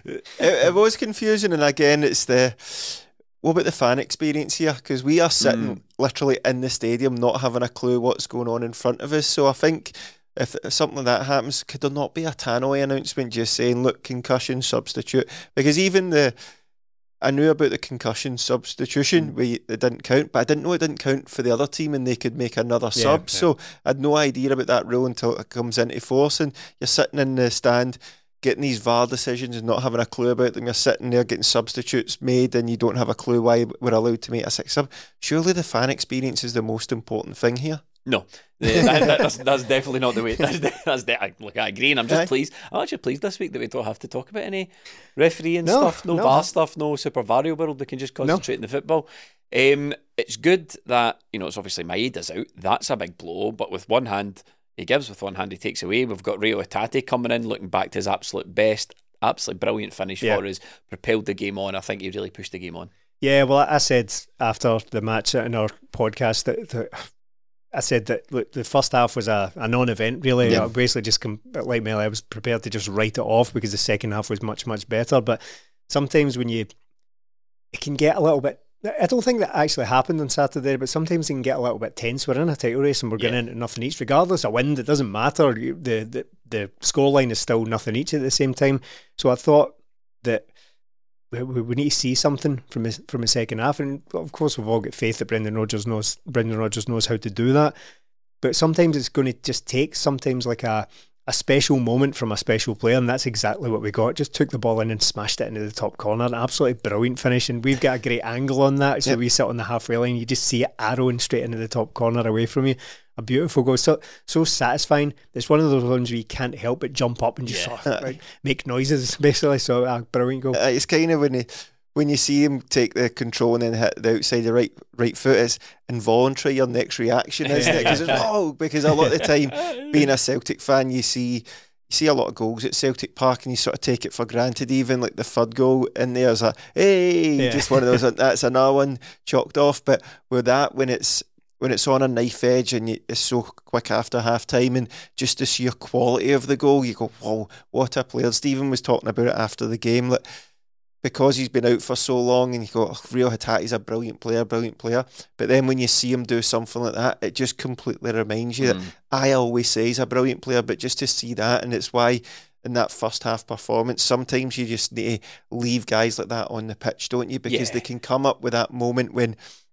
It was confusing, and again, it's what about the fan experience here? Because we are sitting literally in the stadium, not having a clue what's going on in front of us. So I think if something like that happens, could there not be a tannoy announcement just saying, look, concussion substitute? Because even I knew about the concussion substitution, it didn't count, but I didn't know it didn't count for the other team and they could make another sub. So I had no idea about that rule until it comes into force, and you're sitting in the stand getting these VAR decisions and not having a clue about them. You're sitting there getting substitutes made and you don't have a clue why we're allowed to make a 6 sub. Surely the fan experience is the most important thing here. No, that's definitely not the way. I agree, and I'm just pleased. I'm actually pleased this week that we don't have to talk about any refereeing stuff, no VAR stuff, no Super Vario world. We can just concentrate on the football. It's good that, it's obviously Maeda's out. That's a big blow, but with one hand he gives, with one hand he takes away. We've got Rio Hatate coming in, looking back to his absolute best. Absolutely brilliant finish for us. Propelled the game on. I think he really pushed the game on. Yeah, well, I said after the match in our podcast that I said that, look, the first half was a non-event, really. I basically just, like Mel, I was prepared to just write it off because the second half was much, much better. But sometimes it can get a little bit, I don't think that actually happened on Saturday, but sometimes it can get a little bit tense. We're in a title race and we're getting into nothing each. Regardless of wind, it doesn't matter. The scoreline is still nothing each at the same time. So I thought that we need to see something from a second half, and of course we've all got faith that Brendan Rodgers knows how to do that. But sometimes it's going to just take like a special moment from a special player, and that's exactly what we got. Just took the ball in and smashed it into the top corner. An absolutely brilliant finish, and we've got a great angle on that. So we sit on the halfway line, you just see it arrowing straight into the top corner away from you. A beautiful goal, so satisfying. It's one of those ones where you can't help but jump up and just sort of make noises, basically. So a brilliant goal. It's kind of when you see him take the control and then hit the outside the right foot, it's involuntary. Your next reaction, isn't it? Because a lot of the time, being a Celtic fan, you see a lot of goals at Celtic Park and you sort of take it for granted. Even like the third goal in there's just one of those. That's another one chalked off. But with that, when it's on a knife edge and it's so quick after half time, and just the sheer quality of the goal, you go, whoa, what a player. Stephen was talking about it after the game, like, because he's been out for so long, and you go, Rio Hatate's a brilliant player. But then when you see him do something like that, it just completely reminds you that I always say he's a brilliant player, but just to see that, and it's why in that first half performance, sometimes you just need to leave guys like that on the pitch, don't you? Because they can come up with that moment when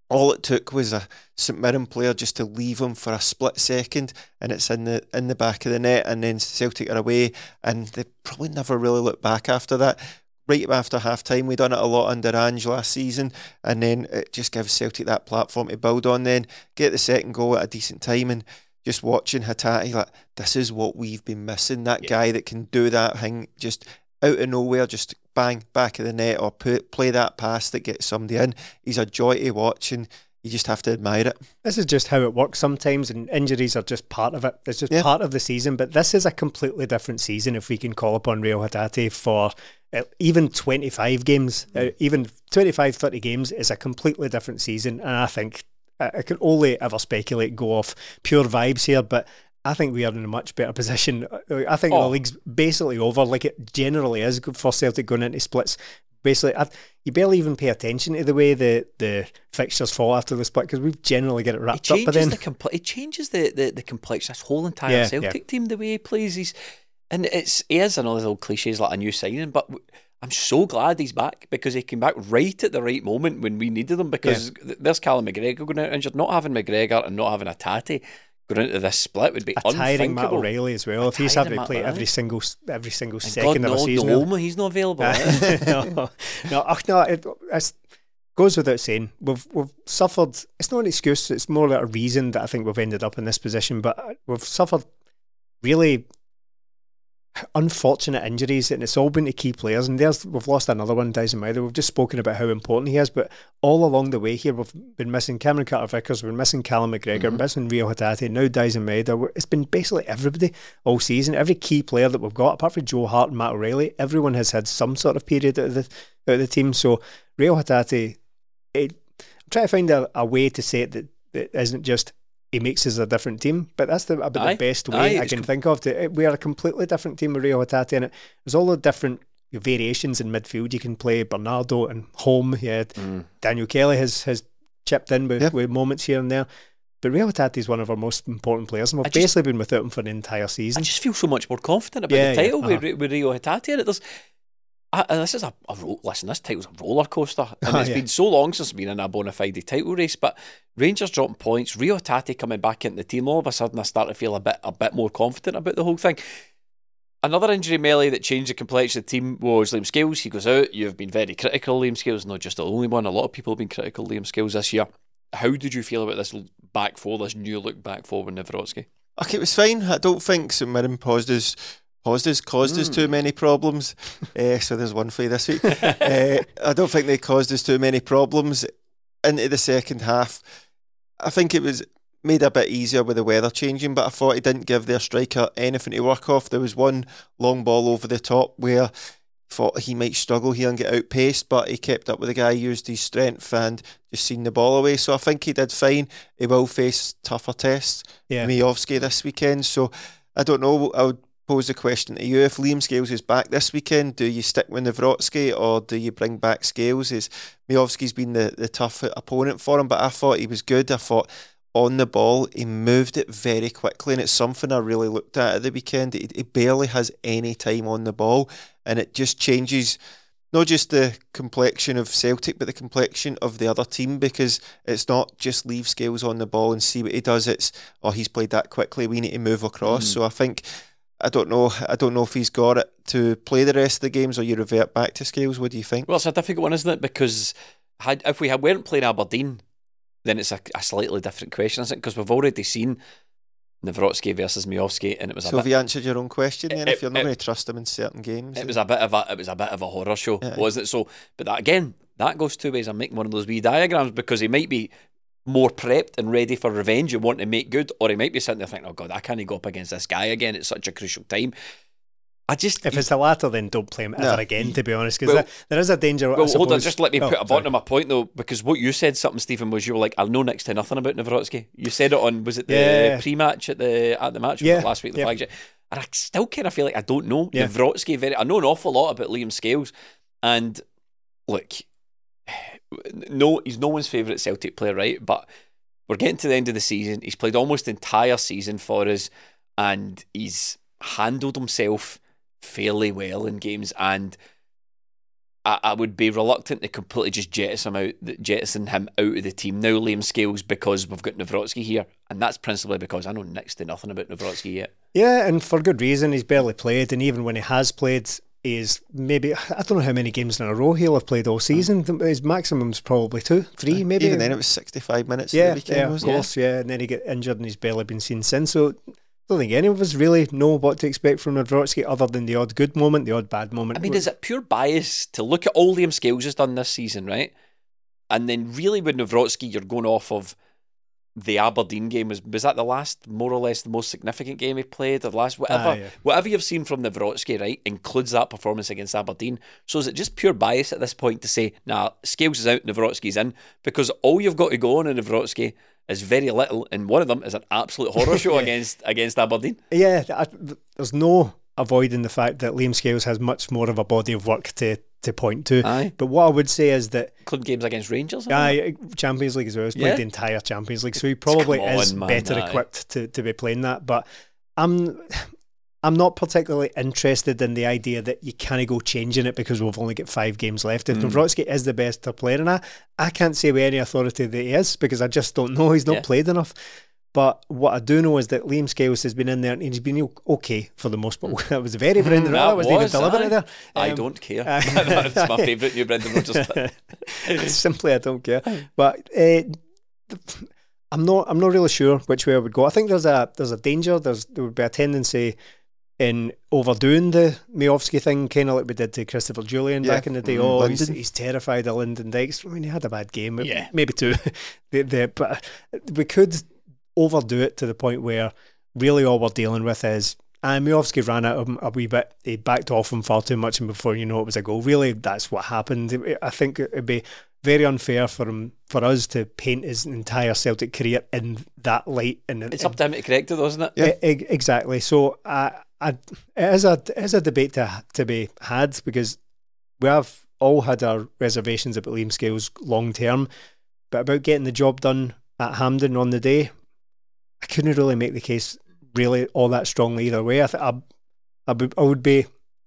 all it took was a St Mirren player just to leave him for a split second, and it's in the back of the net, and then Celtic are away, and they probably never really looked back after that. Right after half-time, we done it a lot under Ange last season, and then it just gives Celtic that platform to build on, then get the second goal at a decent time, and just watching Hatate, like, this is what we've been missing, that guy that can do that thing just out of nowhere, just bang, back of the net, or play that pass that gets somebody in. He's a joy to watch, and you just have to admire it. This is just how it works sometimes, and injuries are just part of it. It's just part of the season, but this is a completely different season if we can call upon Reo Hatate for even 25 games, even 25, 30 games is a completely different season, and I think I can only ever speculate, go off pure vibes here, but I think we are in a much better position. I think the league's basically over, like it generally is for Celtic going into splits. Basically, you barely even pay attention to the way the fixtures fall after the split, because we've generally get it wrapped up. But then it changes the complexion. This whole entire Celtic team, the way he plays, he is another little cliches like a new signing, but I'm so glad he's back, because he came back right at the right moment when we needed him, because there's Callum McGregor going out injured. Not having McGregor and not having Hatate going into this split would be tiring. Matt O'Reilly as well, if he's having to play every single second of a season. No, he's not available. No, it goes without saying. We've suffered. It's not an excuse. It's more like a reason that I think we've ended up in this position. But we've suffered really unfortunate injuries, and it's all been to key players, and we've lost another one, Dyson Maeda. We've just spoken about how important he is, but all along the way here we've been missing Cameron Carter-Vickers, we've been missing Callum McGregor, missing Reo Hatate, now Dyson Maeda. It's been basically everybody all season. Every key player that we've got, apart from Joe Hart and Matt O'Reilly, everyone has had some sort of period out of the team. So Reo Hatate, I'm trying to find a way to say it that isn't just he makes us a different team, but that's the best way I can think of. We are a completely different team with Reo Hatate in it. There's all the different variations in midfield. You can play Bernardo and Holm. Daniel Kelly has chipped in with moments here and there. But Reo Hatate is one of our most important players, and we've basically been without him for an entire season. I just feel so much more confident about the title with Reo Hatate in it. This title's a roller coaster, and it's been so long since we've been in a bona fide title race. But Rangers dropping points, Reo Hatate coming back into the team, all of a sudden I start to feel a bit more confident about the whole thing. Another injury melee that changed the complexion of the team was Liam Scales. He goes out. You've been very critical of Liam Scales, not just the only one. A lot of people have been critical of Liam Scales this year. How did you feel about this back four, this new look back four with Nawrocki? Okay, it was fine. I don't think St Mirren caused us too many problems. So there's one for you this week. I don't think they caused us too many problems into the second half. I think it was made a bit easier with the weather changing, but I thought he didn't give their striker anything to work off. There was one long ball over the top where I thought he might struggle here and get outpaced, but he kept up with the guy, used his strength and just seen the ball away. So I think he did fine. He will face tougher tests, Miovski this weekend. So I don't know. I would pose the question to you. If Liam Scales is back this weekend, do you stick with Nawrocki or do you bring back Scales? Miovski's been the tough opponent for him, but I thought he was good. I thought on the ball he moved it very quickly, and it's something I really looked at the weekend. He barely has any time on the ball, and it just changes not just the complexion of Celtic but the complexion of the other team, because it's not just leave Scales on the ball and see what he does. It's, he's played that quickly, we need to move across. So I think I don't know if he's got it to play the rest of the games, or you revert back to Scales. What do you think? Well, it's a difficult one, isn't it? Because if we weren't playing Aberdeen, then it's a slightly different question, isn't it? Because we've already seen Nawrocki versus Miovski, and it was so have you answered your own question then? If you're not going to trust him in certain games, it was a bit of a horror show, wasn't it? So, but that goes two ways. I'm making one of those wee diagrams, because he might be more prepped and ready for revenge and want to make good, or he might be sitting there thinking, oh God, I can't go up against this guy again. It's such a crucial time. If it's the latter, then don't play him ever again, to be honest, because there is a danger. Well, hold on, just let me put a button on my point though, because what you said, Stephen, was you were like, I'll know next to nothing about Nawrocki. You said it on, was it the pre-match at the match last week, the flagship? And I still kind of feel like I don't know Nawrocki I know an awful lot about Liam Scales, and look, no, he's no one's favourite Celtic player, right? But we're getting to the end of the season. He's played almost the entire season for us, and he's handled himself fairly well in games. And I would be reluctant to completely just jettison him out of the team now, Liam Scales, because we've got Nawrocki here, and that's principally because I know next to nothing about Nawrocki yet. Yeah, and for good reason. He's barely played, and even when he has played, he's maybe, I don't know how many games in a row he'll have played all season. His maximum's probably 2, 3 maybe. Even then it was 65 minutes. Yeah, the weekend, of course, yeah. And then he got injured and he's barely been seen since. So I don't think any of us really know what to expect from Nawrocki other than the odd good moment, the odd bad moment. I mean, is it pure bias to look at all Liam Scales has done this season, right? And then really with Nawrocki, you're going off of the Aberdeen game. Was that the last, more or less, the most significant game he played? Or the last, whatever you've seen from Nawrocki, right, includes that performance against Aberdeen. So is it just pure bias at this point to say, nah, Scales is out, Nawrocki's in? Because all you've got to go on in Nawrocki is very little, and one of them is an absolute horror show against Aberdeen. Yeah, there's no avoiding the fact that Liam Scales has much more of a body of work to point to. Aye. But what I would say is that including games against Rangers. Champions League as well. He's played the entire Champions League, so he probably is better equipped to be playing that. But I'm not particularly interested in the idea that you can't go changing it because we've only got 5 games left. If Nawrocki is the best player, and I can't say with any authority that he is because I just don't know. He's not played enough. But what I do know is that Liam Scales has been in there and he's been okay for the most part. That was very Brendan Rodgers. That was even deliberate there. I don't care. That's my favourite new Brendan Rodgers. Simply, I don't care. But I'm not really sure which way I would go. I think there's a danger. There would be a tendency in overdoing the Miovski thing, kind of like we did to Christopher Julian back in the day. He's terrified of Lyndon Dykes. I mean, he had a bad game, maybe 2. But we could overdo it to the point where really all we're dealing with is Miovski ran at him a wee bit, he backed off him far too much, and before you know it was a goal. Really, that's what happened. I think it'd be very unfair for us to paint his entire Celtic career in that light. And it's up to him to correct it, isn't it? Yeah, exactly. So it is a debate to be had, because we have all had our reservations about Liam Scales long term, but about getting the job done at Hampden on the day, I couldn't really make the case really all that strongly either way. I would be,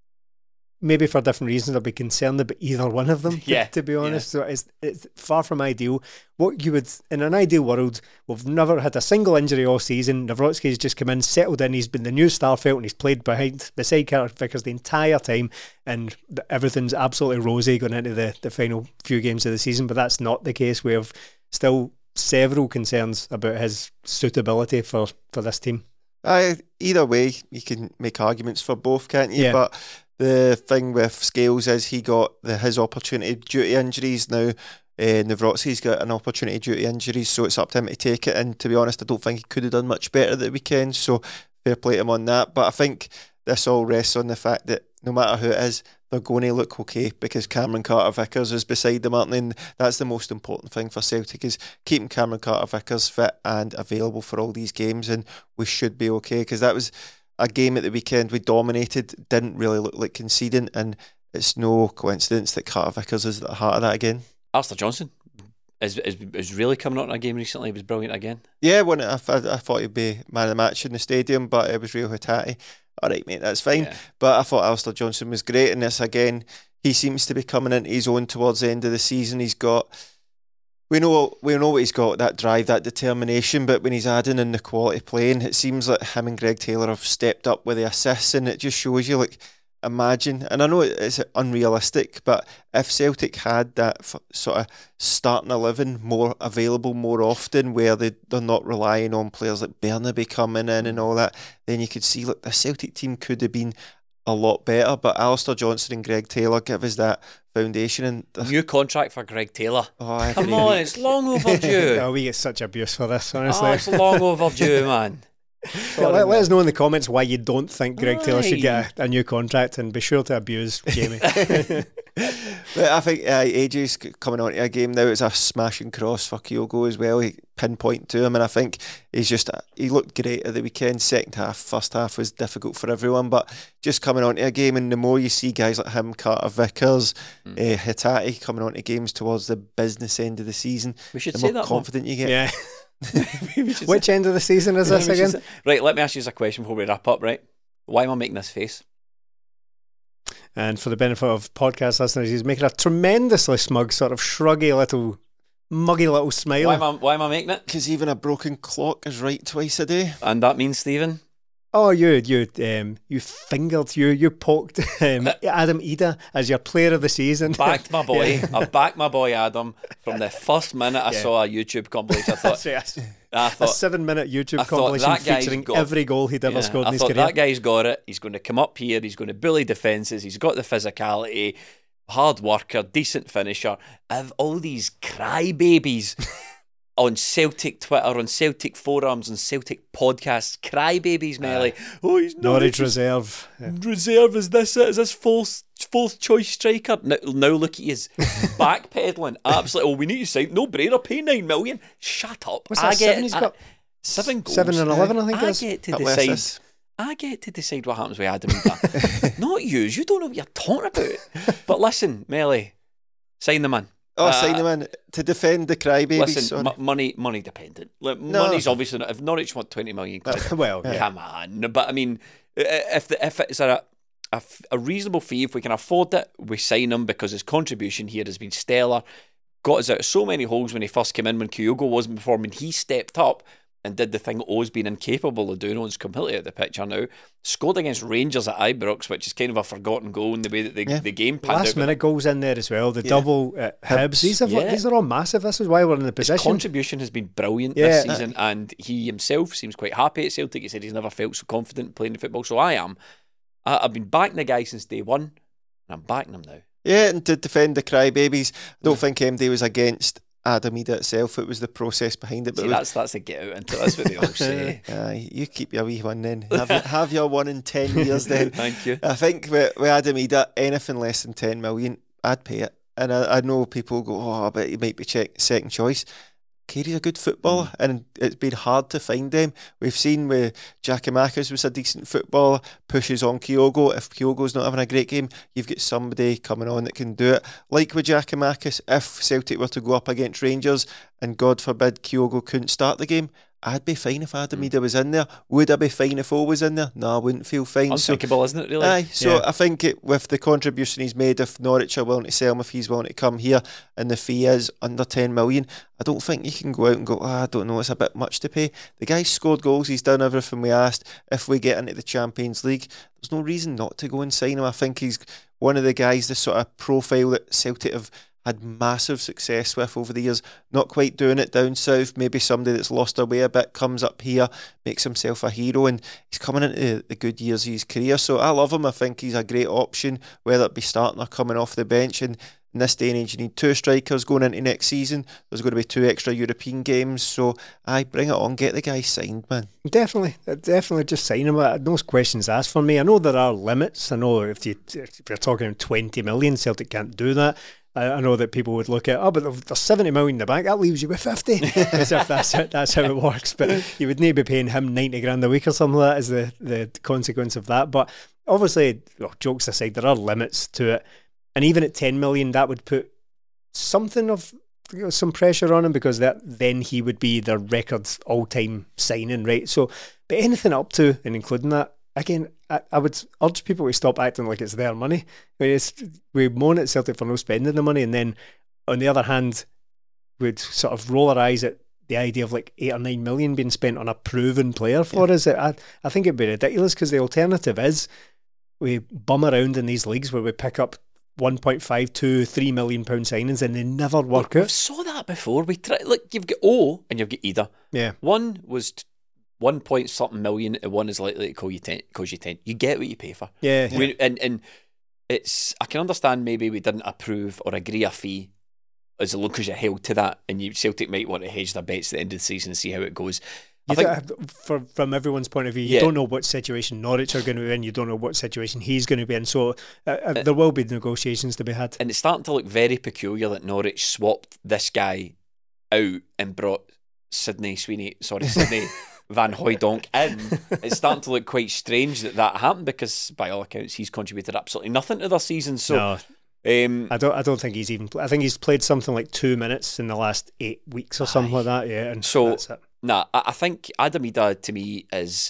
maybe for different reasons, I'd be concerned about either one of them, to be honest. So it's far from ideal. What you would, in an ideal world, we've never had a single injury all season. Nawrocki's just come in, settled in, he's been the new Starfelt, and he's played beside Carter Vickers the entire time, and everything's absolutely rosy going into the final few games of the season. But that's not the case. We have still several concerns about his suitability for this team. Either way, you can make arguments for both, can't you? Yeah. But the thing with Scales is he got his opportunity due to injuries. Now Nawrocki's got an opportunity due to injuries, so it's up to him to take it. And to be honest, I don't think he could have done much better at the weekend, so fair play to him on that. But I think this all rests on the fact that no matter who it is, they're going to look okay because Cameron Carter-Vickers is beside them, aren't they? And that's the most important thing for Celtic, is keeping Cameron Carter-Vickers fit and available for all these games, and we should be okay, because that was a game at the weekend we dominated, didn't really look like conceding, and it's no coincidence that Carter-Vickers is at the heart of that again. Alistair Johnston is really coming out in a game recently. He was brilliant again. Yeah, I thought he'd be man of the match in the stadium, but it was Rio Hatate. All right, mate, that's fine. Yeah. But I thought Alistair Johnston was great in this again. He seems to be coming into his own towards the end of the season. He's got, we know what he's got, that drive, that determination, but when he's adding in the quality playing, it seems like him and Greg Taylor have stepped up with the assists, and it just shows you, like, imagine, and I know it's unrealistic, but if Celtic had that sort of starting 11 more available more often, where they're not relying on players like Bernabe coming in and all that, then you could see, look, the Celtic team could have been a lot better. But Alistair Johnston and Greg Taylor give us that foundation. And new contract for Greg Taylor. Come on, it's long overdue. We get such abuse for this, honestly. It's long overdue, man. Let us know in the comments why you don't think Greg Taylor should get a new contract, and be sure to abuse Jamie. But I think AJ's coming on to a game now. It's a smashing cross for Kyogo as well. He pinpoint to him, and I think he looked great at the weekend. Second half, first half was difficult for everyone, but just coming on to a game, and the more you see guys like him, Carter-Vickers, Hatate coming on to games towards the business end of the season, we should the say more that confident you get. Yeah. Which end of the season is this again? Right, let me ask you a question before we wrap up, right? Why am I making this face? And for the benefit of podcast listeners, he's making a tremendously smug, sort of shruggy little, muggy little smile. Why am I making it? Because even a broken clock is right twice a day. And that means, Stephen? Oh, you fingered, you poked Adam Ida as your player of the season. Backed my boy. I backed my boy Adam from the first minute I saw a YouTube compilation. I thought a 7-minute YouTube compilation featuring every goal he'd ever scored in his career. That guy's got it. He's going to come up here. He's going to bully defences. He's got the physicality. Hard worker, decent finisher. I have all these crybabies on Celtic Twitter, on Celtic forums, on Celtic podcasts. Crybabies, Melly. Oh, he's Norwich reserve. Yeah. Reserve, is this fourth choice striker? Now look at his backpedaling. Absolutely. Oh, we need to sign. No brainer. Pay $9 million. Shut up. What's that? 7 he's got? 7 goals. 7 and 11, I think. I get to decide what happens with Adam Ida. Not you. You don't know what you're talking about. But listen, Melly, sign the man. Oh, sign him in to defend the crybabies. Listen, money dependent. Like, no. Money's obviously not. If Norwich want 20 million, well, come on. But I mean, if it's a reasonable fee, if we can afford it, we sign him because his contribution here has been stellar. Got us out of so many holes when he first came in, when Kyogo wasn't performing. He stepped up and did the thing O's been incapable of doing. O's completely out of the picture now. Scored against Rangers at Ibrox, which is kind of a forgotten goal in the way that the game panned out. Last minute goals in there as well. The double at Hibs. These are all massive. This is why we're in the position. His contribution has been brilliant this season, and he himself seems quite happy at Celtic. He said he's never felt so confident playing football. So I am. I've been backing the guy since day one, and I'm backing him now. Yeah, and to defend the crybabies, I don't think MD was against Adam Ida itself. It was the process behind it. But that's a get out into. That's what they all say. You keep your wee one then. Have your one in 10 years then. Thank you. I think with Adam Ida, anything less than 10 million, I'd pay it. And I know people go, oh, but he might be second choice. Carey's a good footballer, and it's been hard to find them. We've seen with Giakoumakis was a decent footballer, pushes on Kyogo. If Kyogo's not having a great game, you've got somebody coming on that can do it. Like with Giakoumakis, if Celtic were to go up against Rangers, and God forbid Kyogo couldn't start the game, I'd be fine if Adam Ida was in there. Would I be fine if O was in there? No, I wouldn't feel fine. Unthinkable, isn't it, really? Aye, so I think with the contribution he's made, if Norwich are willing to sell him, if he's willing to come here, and the fee is under 10 million, I don't think you can go out and go, I don't know, it's a bit much to pay. The guy's scored goals, he's done everything we asked. If we get into the Champions League, there's no reason not to go and sign him. I think he's one of the guys, the sort of profile that Celtic have had massive success with over the years. Not quite doing it down south. Maybe somebody that's lost their way a bit comes up here, makes himself a hero, and he's coming into the good years of his career. So I love him. I think he's a great option, whether it be starting or coming off the bench. And in this day and age, you need 2 strikers going into next season. There's going to be 2 extra European games. So bring it on. Get the guy signed, man. Definitely just sign him. No questions asked for me. I know there are limits. I know if you're talking 20 million, Celtic can't do that. I know that people would look at, but there's 70 million in the bank, that leaves you with 50, as if that's how it works. But you would need to be paying him 90 grand a week or something like that as the consequence of that. But obviously, jokes aside, there are limits to it. And even at 10 million, that would put something of some pressure on him, because then he would be the record all-time signing, right? So, but anything up to and including that, again, I would urge people to stop acting like it's their money. I mean, we moan at Celtic for no spending the money, and then on the other hand, we'd sort of roll our eyes at the idea of like 8 or 9 million being spent on a proven player for us. I think it'd be ridiculous, because the alternative is we bum around in these leagues where we pick up 1.5, 2, 3 million pound signings and they never work out. We saw that before. We try, look, you've got O and you've got Ida. Yeah. One was 1 point something million, and one is likely to cost you 10. You get what you pay for. Yeah. And it's, I can understand maybe we didn't approve or agree a fee as long as you're held to that, and Celtic might want to hedge their bets at the end of the season and see how it goes. From everyone's point of view, you don't know what situation Norwich are going to be in, you don't know what situation he's going to be in, so there will be negotiations to be had. And it's starting to look very peculiar that Norwich swapped this guy out and brought Sidney Van Hooijdonk in. It's starting to look quite strange that happened, because by all accounts he's contributed absolutely nothing to their season. So no. I don't think he's even. I think he's played something like 2 minutes in the last 8 weeks or something like that. Yeah, and so that's it. I think Adam Ida to me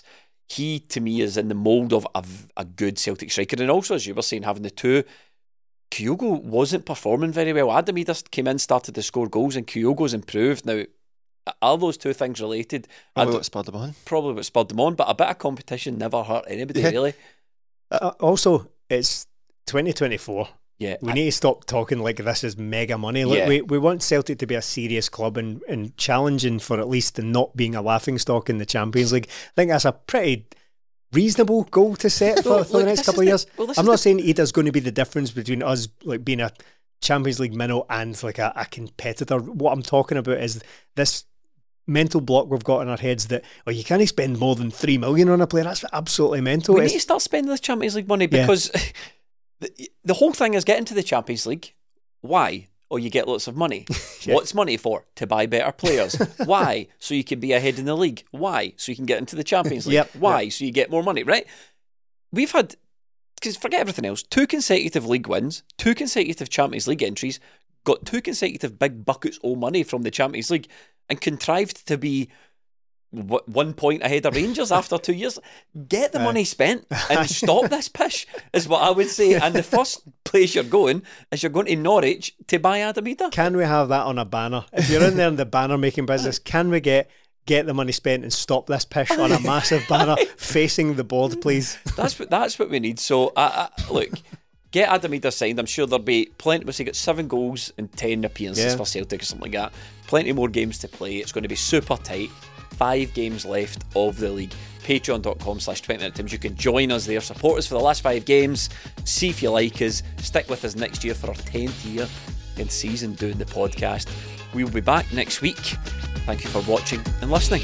he, to me, is in the mould of a good Celtic striker. And also, as you were saying, having the two, Kyogo wasn't performing very well. Adam Idas came in, started to score goals, and Kyogo's improved. Now, are those two things related? Probably what spurred them on. Probably what spurred them on, but a bit of competition never hurt anybody, really. Also, it's 2024. Yeah, we need to stop talking like this is mega money. Look, we want Celtic to be a serious club and challenging for at least the not being a laughingstock in the Champions League. I think that's a pretty reasonable goal to set for the next couple of years. I'm not saying Ida's going to be the difference between us like being a Champions League minnow and like a competitor. What I'm talking about is this mental block we've got in our heads that you can't spend more than 3 million on a player. That's absolutely mental. We need to start spending this Champions League money because the whole thing is getting to the Champions League. Why? You get lots of money. What's money for? To buy better players. Why? So you can be ahead in the league. Why? So you can get into the Champions League. Why? So you get more money, right? We've had, because forget everything else, 2 consecutive league wins, 2 consecutive Champions League entries, got 2 consecutive big buckets of money from the Champions League, and contrived to be 1 point ahead of Rangers after 2 years. Get the money spent and stop this pish, is what I would say. And the first place you're going is you're going to Norwich to buy Adam Ida. Can we have that on a banner? If you're in there in the banner making business, can we get the money spent and stop this pish on a massive banner facing the board, please? That's what we need. So look, get Adam Ida signed. I'm sure there'll be plenty. He got 7 goals and 10 appearances for Celtic or something like that. Plenty more games to play. It's going to be super tight. 5 games left of the league. Patreon.com/20minutetims. You can join us there, support us for the last 5 games, see if you like us, stick with us next year for our 10th year in season doing the podcast. We will be back next week. Thank you for watching and listening.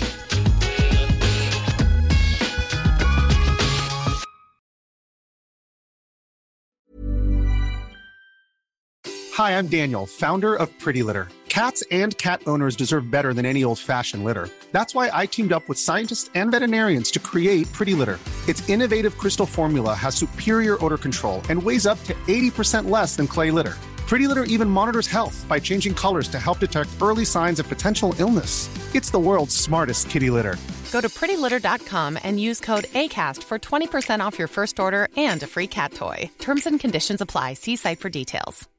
Hi, I'm Daniel, founder of Pretty Litter. Cats and cat owners deserve better than any old-fashioned litter. That's why I teamed up with scientists and veterinarians to create Pretty Litter. Its innovative crystal formula has superior odor control and weighs up to 80% less than clay litter. Pretty Litter even monitors health by changing colors to help detect early signs of potential illness. It's the world's smartest kitty litter. Go to prettylitter.com and use code ACAST for 20% off your first order and a free cat toy. Terms and conditions apply. See site for details.